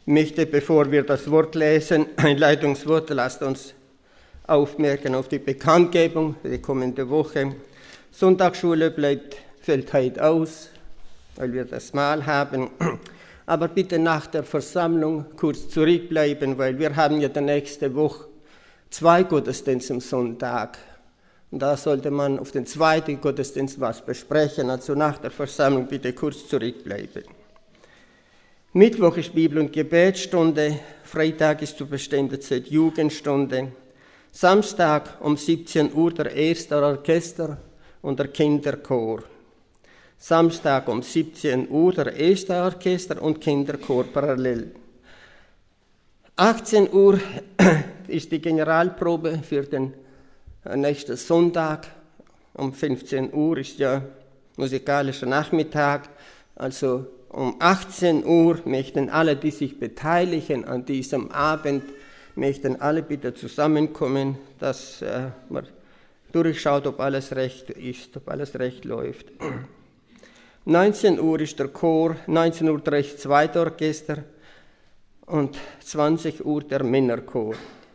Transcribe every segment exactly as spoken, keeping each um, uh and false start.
möchte, bevor wir das Wort lesen, ein Leitungswort, lasst uns aufmerken auf die Bekanntgebung für die kommende Woche. Sonntagsschule bleibt, fällt heute aus, weil wir das Mahl haben. Aber bitte nach der Versammlung kurz zurückbleiben, weil wir haben ja die nächste Woche zwei Gottesdienste am Sonntag. Und da sollte man auf den zweiten Gottesdienst was besprechen. Also nach der Versammlung bitte kurz zurückbleiben. Mittwoch ist Bibel- und Gebetsstunde, Freitag ist zu bestimmter Zeit Jugendstunde, Samstag um siebzehn Uhr der erste Orchester und der Kinderchor. Samstag um siebzehn Uhr der erste Orchester und Kinderchor parallel. achtzehn Uhr ist die Generalprobe für den nächsten Sonntag. Um fünfzehn Uhr ist ja musikalischer Nachmittag. Also um achtzehn Uhr möchten alle, die sich beteiligen an diesem Abend, möchten alle bitte zusammenkommen, dass äh, man durchschaut, ob alles recht ist, ob alles recht läuft. neunzehn Uhr ist der Chor, neunzehn Uhr dreißig das zweite Orchester und zwanzig Uhr der Männerchor.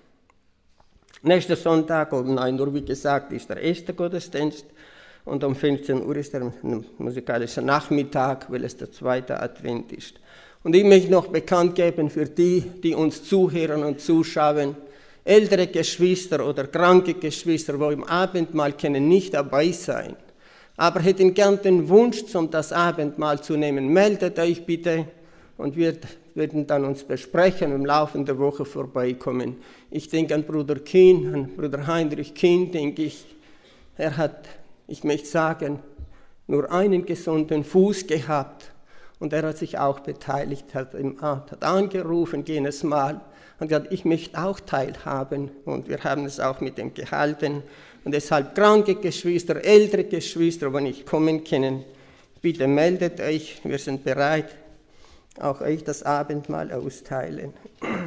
Nächster Sonntag um neun Uhr, wie gesagt, ist der erste Gottesdienst und um fünfzehn Uhr ist der musikalische Nachmittag, weil es der zweite Advent ist. Und ich möchte noch bekannt geben für die, die uns zuhören und zuschauen, ältere Geschwister oder kranke Geschwister, die im Abendmahl können nicht dabei sein, aber hätten gern den Wunsch, um das Abendmahl zu nehmen. Meldet euch bitte und wir werden dann uns besprechen und im Laufe der Woche vorbeikommen. Ich denke an Bruder Kien, an Bruder Heinrich Kien, denke ich. Er hat, ich möchte sagen, nur einen gesunden Fuß gehabt und er hat sich auch beteiligt, hat, hat angerufen jenes Mal und gesagt, ich möchte auch teilhaben und wir haben es auch mit ihm gehalten. Und deshalb kranke Geschwister, ältere Geschwister, wenn nicht kommen können, bitte meldet euch, wir sind bereit, auch euch das Abendmahl austeilen.